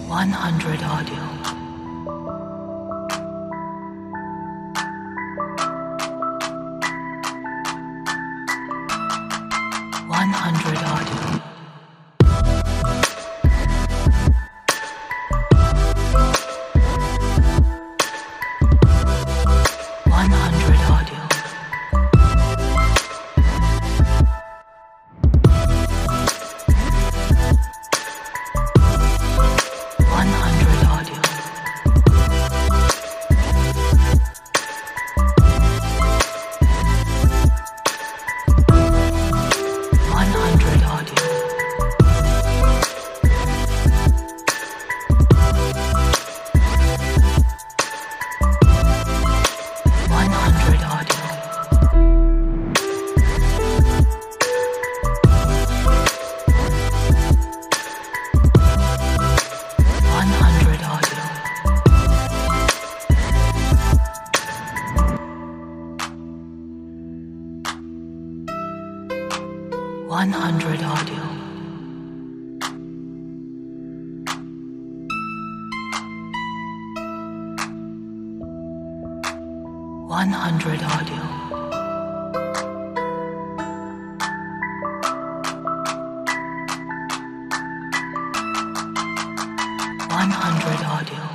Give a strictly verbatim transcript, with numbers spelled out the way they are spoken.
one hundred audio. one hundred audio. one hundred audio. one hundred audio. one hundred audio. one hundred audio. one hundred audio. one hundred audio. one hundred audio. one hundred audio.